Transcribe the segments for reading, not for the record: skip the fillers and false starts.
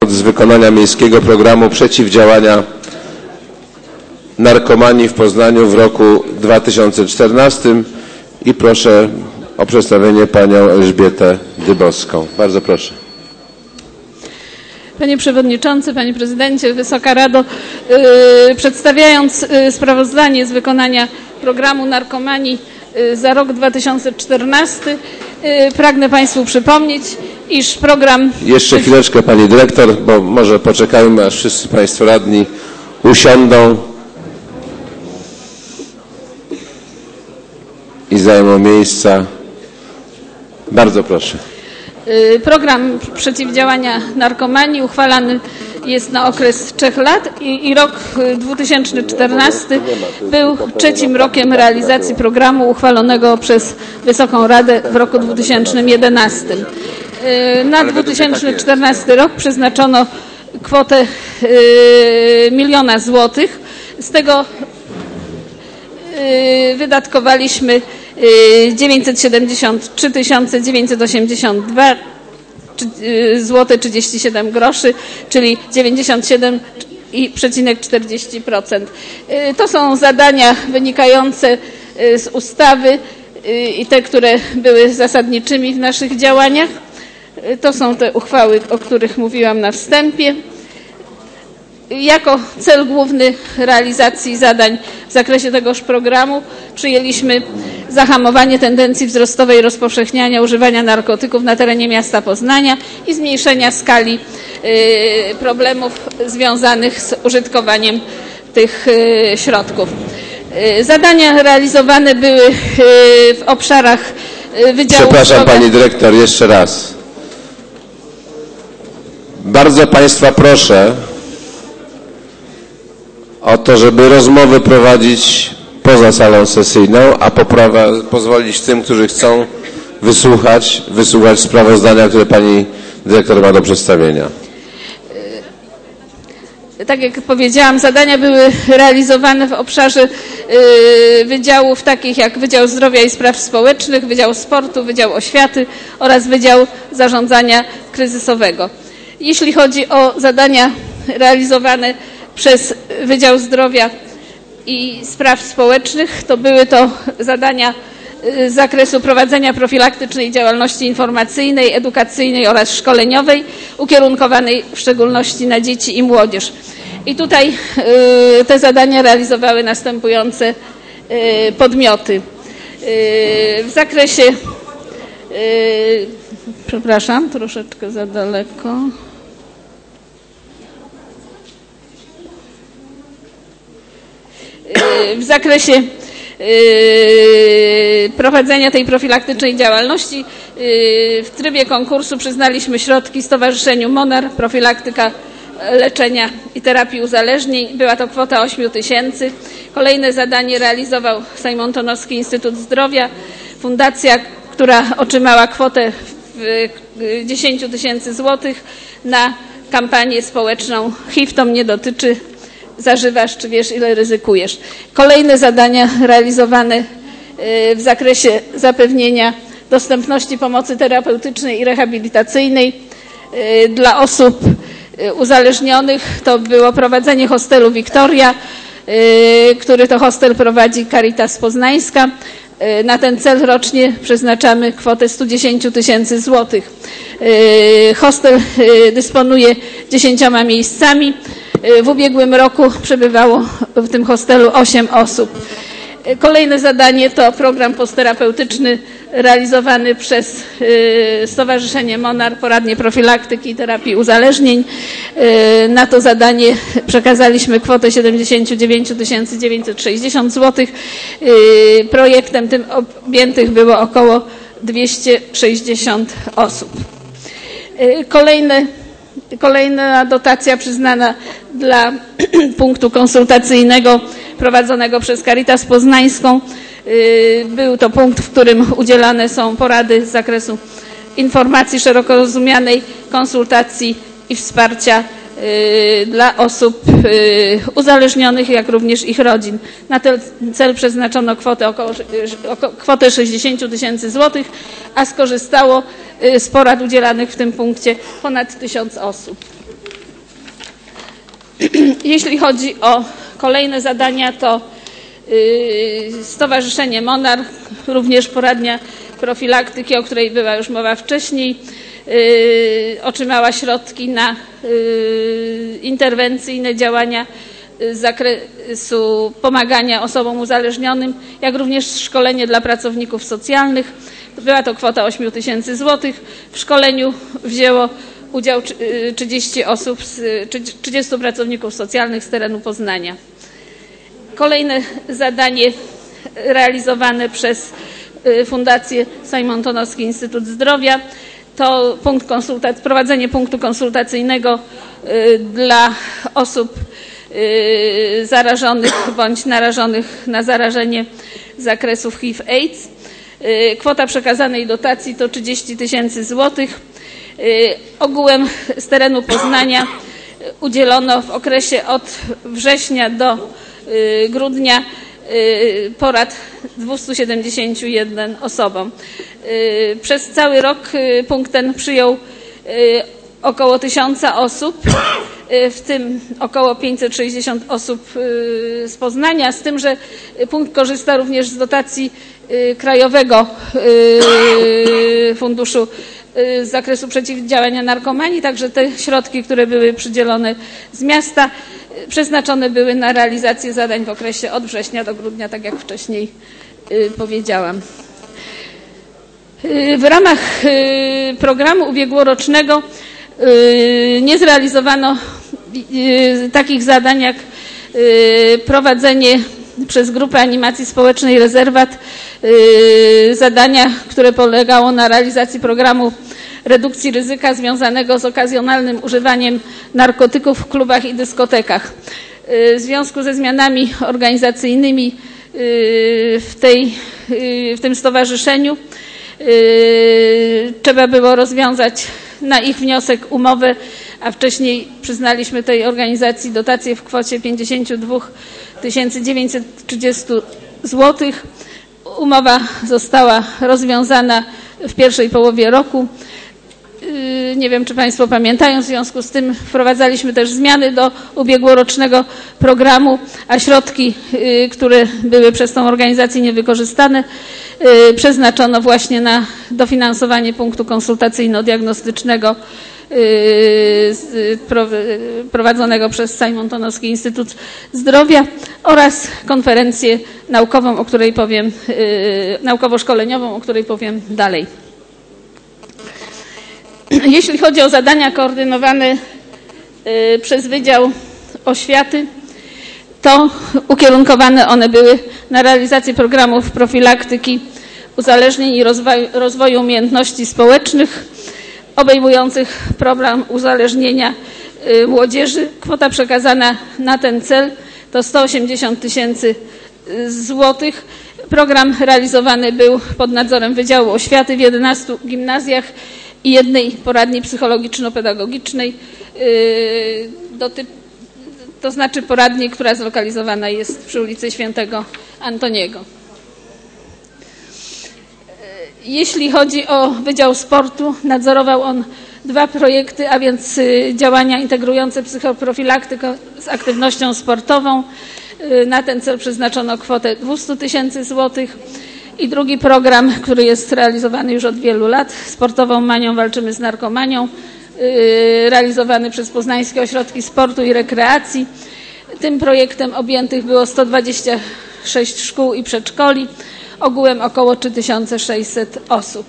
z wykonania miejskiego programu przeciwdziałania narkomanii w Poznaniu w roku 2014 i proszę o przedstawienie panią Elżbietę Dybowską. Bardzo proszę. Panie Przewodniczący, Panie Prezydencie, Wysoka Rado, przedstawiając sprawozdanie z wykonania programu narkomanii za rok 2014, pragnę Państwu przypomnieć, iż program... Jeszcze chwileczkę Pani Dyrektor, bo może poczekajmy, aż wszyscy Państwo radni usiądą i zajmą miejsca. Bardzo proszę. Program przeciwdziałania narkomanii uchwalany jest na okres 3 lat i rok 2014 był 3. rokiem realizacji programu uchwalonego przez Wysoką Radę w roku 2011. Na 2014 rok przeznaczono kwotę 1 000 000 złotych. Z tego wydatkowaliśmy 973 982 zł 37 groszy, czyli 97,40%. To są zadania wynikające z ustawy i te, które były zasadniczymi w naszych działaniach. To są te uchwały, o których mówiłam na wstępie. Jako cel główny realizacji zadań w zakresie tegoż programu przyjęliśmy zahamowanie tendencji wzrostowej rozpowszechniania używania narkotyków na terenie miasta Poznania i zmniejszenia skali problemów związanych z użytkowaniem tych środków. Zadania realizowane były w obszarach wydziału... Przepraszam Pani Dyrektor, jeszcze raz. Bardzo Państwa proszę o to, żeby rozmowy prowadzić poza salą sesyjną, a pozwolić tym, którzy chcą wysłuchać sprawozdania, które Pani Dyrektor ma do przedstawienia. Tak jak powiedziałam, zadania były realizowane w obszarze wydziałów takich jak Wydział Zdrowia i Spraw Społecznych, Wydział Sportu, Wydział Oświaty oraz Wydział Zarządzania Kryzysowego. Jeśli chodzi o zadania realizowane przez Wydział Zdrowia i Spraw Społecznych, to były to zadania z zakresu prowadzenia profilaktycznej działalności informacyjnej, edukacyjnej oraz szkoleniowej, ukierunkowanej w szczególności na dzieci i młodzież. I tutaj te zadania realizowały następujące podmioty. W zakresie, przepraszam, troszeczkę za daleko. W zakresie prowadzenia tej profilaktycznej działalności w trybie konkursu przyznaliśmy środki Stowarzyszeniu MONAR, profilaktyka leczenia i terapii uzależnień. Była to kwota 8 000. Kolejne zadanie realizował Sejmontonowski Instytut Zdrowia, fundacja, która otrzymała kwotę 10 000 złotych na kampanię społeczną HIV to mnie dotyczy. Zażywasz, czy wiesz, ile ryzykujesz. Kolejne zadania realizowane w zakresie zapewnienia dostępności pomocy terapeutycznej i rehabilitacyjnej dla osób uzależnionych to było prowadzenie hostelu Wiktoria, który to hostel prowadzi Caritas Poznańska. Na ten cel rocznie przeznaczamy kwotę 110 000 złotych. Hostel dysponuje 10 miejscami. W ubiegłym roku przebywało w tym hostelu 8 osób. Kolejne zadanie to program postterapeutyczny realizowany przez Stowarzyszenie MONAR, poradnie profilaktyki i terapii uzależnień. Na to zadanie przekazaliśmy kwotę 79 960 zł. Projektem tym objętych było około 260 osób. Kolejna dotacja przyznana dla punktu konsultacyjnego prowadzonego przez Caritas Poznańską. Był to punkt, w którym udzielane są porady z zakresu informacji szeroko rozumianej, konsultacji i wsparcia dla osób uzależnionych, jak również ich rodzin. Na ten cel przeznaczono kwotę 60 000 złotych, a skorzystało z porad udzielanych w tym punkcie ponad 1000 osób. Jeśli chodzi o kolejne zadania, to Stowarzyszenie Monar, również poradnia profilaktyki, o której była już mowa wcześniej, otrzymała środki na interwencyjne działania z zakresu pomagania osobom uzależnionym, jak również szkolenie dla pracowników socjalnych. Była to kwota 8 000 złotych. W szkoleniu wzięło udział 30 osób, 30 pracowników socjalnych z terenu Poznania. Kolejne zadanie realizowane przez Fundację Simontonowski Instytut Zdrowia to prowadzenie punktu konsultacyjnego dla osób zarażonych bądź narażonych na zarażenie z zakresów HIV-AIDS. Kwota przekazanej dotacji to 30 000 złotych. Ogółem z terenu Poznania udzielono w okresie od września do grudnia porad 271 osobom. Przez cały rok punkt ten przyjął około 1000 osób, w tym około 560 osób z Poznania, z tym, że punkt korzysta również z dotacji Krajowego Funduszu z zakresu przeciwdziałania narkomanii, także te środki, które były przydzielone z miasta, przeznaczone były na realizację zadań w okresie od września do grudnia, tak jak wcześniej powiedziałam. W ramach programu ubiegłorocznego nie zrealizowano takich zadań jak prowadzenie przez Grupę Animacji Społecznej Rezerwat zadania, które polegało na realizacji programu redukcji ryzyka związanego z okazjonalnym używaniem narkotyków w klubach i dyskotekach. W związku ze zmianami organizacyjnymi w tym stowarzyszeniu trzeba było rozwiązać na ich wniosek umowę, a wcześniej przyznaliśmy tej organizacji dotację w kwocie 52 930 zł. Umowa została rozwiązana w pierwszej połowie roku. Nie wiem, czy Państwo pamiętają, w związku z tym wprowadzaliśmy też zmiany do ubiegłorocznego programu, a środki, które były przez tą organizację niewykorzystane, przeznaczono właśnie na dofinansowanie punktu konsultacyjno-diagnostycznego prowadzonego przez Simontonowski Instytut Zdrowia oraz konferencję naukową, o której powiem, naukowo-szkoleniową, o której powiem dalej. Jeśli chodzi o zadania koordynowane przez Wydział Oświaty, to ukierunkowane one były na realizację programów profilaktyki uzależnień i rozwoju umiejętności społecznych obejmujących problem uzależnienia młodzieży. Kwota przekazana na ten cel to 180 000 złotych. Program realizowany był pod nadzorem Wydziału Oświaty w 11 gimnazjach i jednej poradni psychologiczno-pedagogicznej, to znaczy poradni, która zlokalizowana jest przy ulicy Świętego Antoniego. Jeśli chodzi o Wydział Sportu, nadzorował on 2 projekty, a więc działania integrujące psychoprofilaktykę z aktywnością sportową. Na ten cel przeznaczono kwotę 200 000 złotych. I drugi program, który jest realizowany już od wielu lat, Sportową Manią walczymy z narkomanią, realizowany przez Poznańskie Ośrodki Sportu i Rekreacji. Tym projektem objętych było 126 szkół i przedszkoli, ogółem około 3600 osób.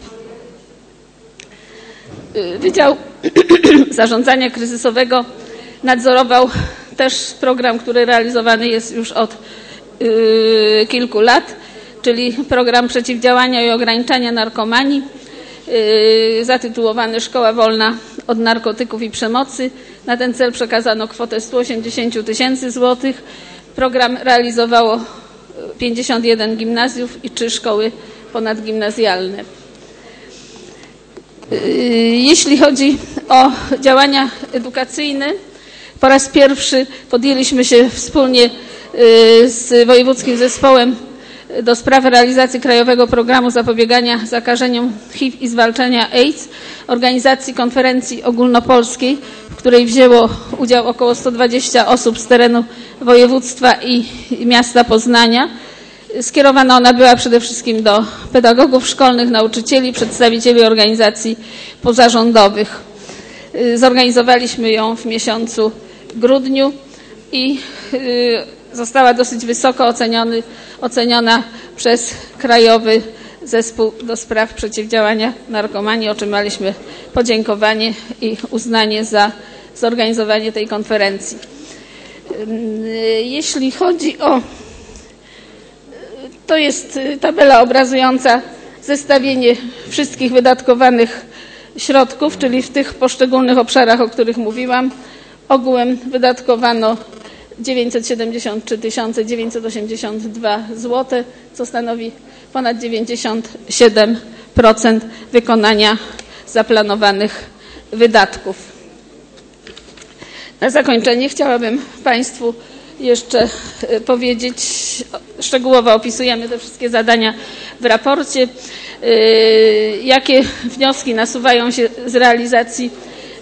Wydział Zarządzania Kryzysowego nadzorował też program, który realizowany jest już od kilku lat, czyli program przeciwdziałania i ograniczania narkomanii, zatytułowany Szkoła Wolna od Narkotyków i Przemocy. Na ten cel przekazano kwotę 180 000 złotych. Program realizowało 51 gimnazjów i 3 szkoły ponadgimnazjalne. Jeśli chodzi o działania edukacyjne, po raz pierwszy podjęliśmy się wspólnie z Wojewódzkim Zespołem do spraw realizacji Krajowego Programu Zapobiegania Zakażeniom HIV i Zwalczania AIDS, organizacji konferencji ogólnopolskiej, w której wzięło udział około 120 osób z terenu województwa i miasta Poznania. Skierowana ona była przede wszystkim do pedagogów szkolnych, nauczycieli, przedstawicieli organizacji pozarządowych. Zorganizowaliśmy ją w miesiącu grudniu i została dosyć wysoko oceniona przez Krajowy Zespół do Spraw Przeciwdziałania Narkomanii. Otrzymaliśmy podziękowanie i uznanie za zorganizowanie tej konferencji. Jeśli chodzi o... To jest tabela obrazująca zestawienie wszystkich wydatkowanych środków, czyli w tych poszczególnych obszarach, o których mówiłam. Ogółem wydatkowano 973 982 zł, co stanowi ponad 97% wykonania zaplanowanych wydatków. Na zakończenie chciałabym Państwu jeszcze powiedzieć, szczegółowo opisujemy te wszystkie zadania w raporcie, jakie wnioski nasuwają się z realizacji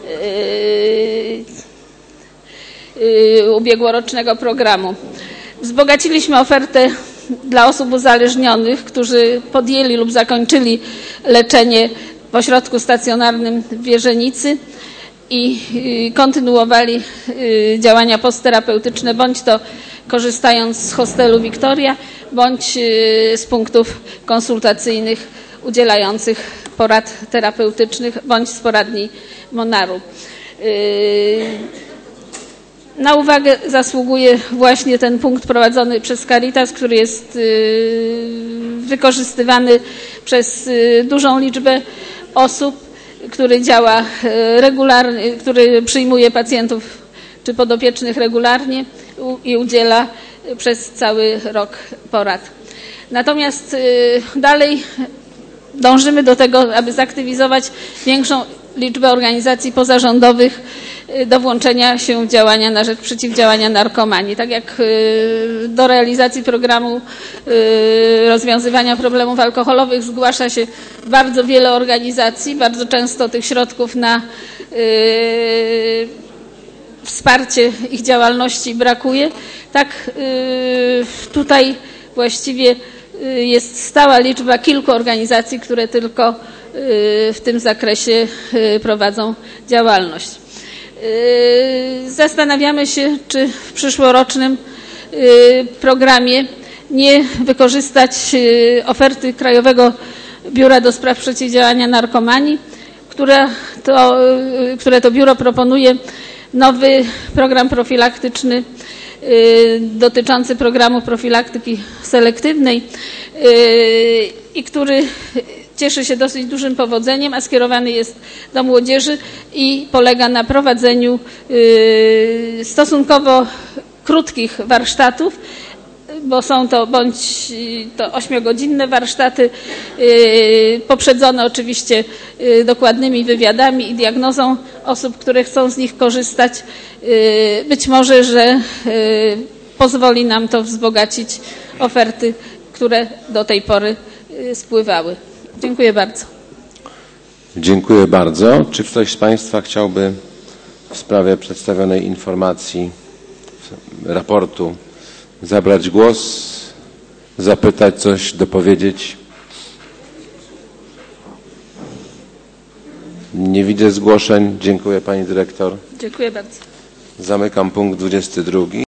ubiegłorocznego programu. Wzbogaciliśmy ofertę dla osób uzależnionych, którzy podjęli lub zakończyli leczenie w ośrodku stacjonarnym w Wierzenicy i kontynuowali działania postterapeutyczne, bądź to korzystając z hostelu Wiktoria, bądź z punktów konsultacyjnych udzielających porad terapeutycznych, bądź z poradni Monaru. Na uwagę zasługuje właśnie ten punkt prowadzony przez Caritas, który jest wykorzystywany przez dużą liczbę osób, który działa regularnie, który przyjmuje pacjentów czy podopiecznych regularnie i udziela przez cały rok porad. Natomiast dalej dążymy do tego, aby zaktywizować większą liczbę organizacji pozarządowych do włączenia się w działania na rzecz przeciwdziałania narkomanii. Tak jak do realizacji programu rozwiązywania problemów alkoholowych zgłasza się bardzo wiele organizacji, bardzo często tych środków na wsparcie ich działalności brakuje, tak tutaj właściwie jest stała liczba kilku organizacji, które tylko w tym zakresie prowadzą działalność. Zastanawiamy się, czy w przyszłorocznym programie nie wykorzystać oferty Krajowego Biura do Spraw Przeciwdziałania Narkomanii, które to biuro proponuje nowy program profilaktyczny dotyczący programu profilaktyki selektywnej i który cieszy się dosyć dużym powodzeniem, a skierowany jest do młodzieży i polega na prowadzeniu stosunkowo krótkich warsztatów, bo są to bądź to 8-godzinne warsztaty, poprzedzone oczywiście dokładnymi wywiadami i diagnozą osób, które chcą z nich korzystać. Być może, że pozwoli nam to wzbogacić oferty, które do tej pory spływały. Dziękuję bardzo. Dziękuję bardzo. Czy ktoś z Państwa chciałby w sprawie przedstawionej informacji, raportu zabrać głos, zapytać coś, dopowiedzieć? Nie widzę zgłoszeń. Dziękuję Pani Dyrektor. Dziękuję bardzo. Zamykam punkt 22.